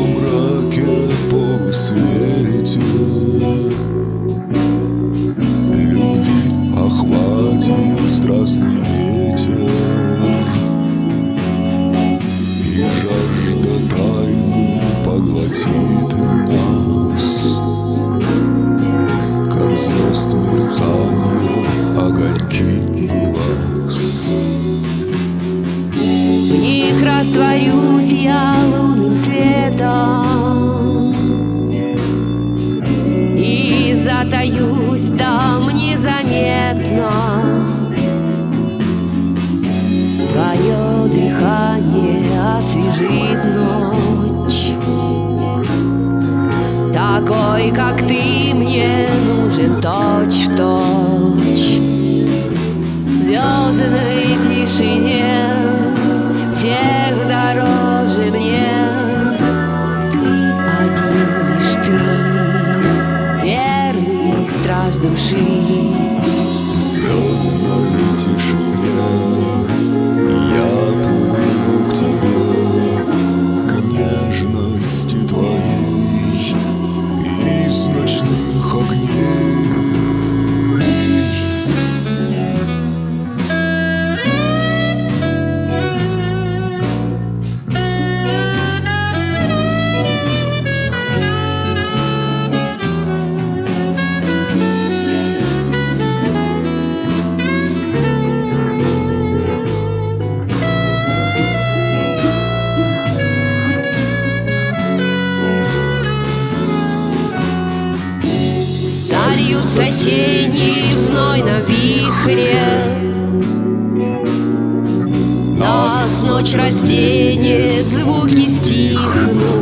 полумраке, полусвете любви охватит страстный ветер, и жажда тайны поглотит нас, как звезд мерцание огоньки глаз. В них растворюсь я лунным светом и затаюсь там незаметно. Твое дыхание освежит ночь. Такой, как ты, мне нужен точь-в-точь. В звездной тишине всех дороже мне ты один лишь ты, верный страж души. В звездной тишине я плыву к тебе, к нежности твоей из ночных огней. Зальюсь осенний зной на вихре, нас ночь разденет, звуки стихнут.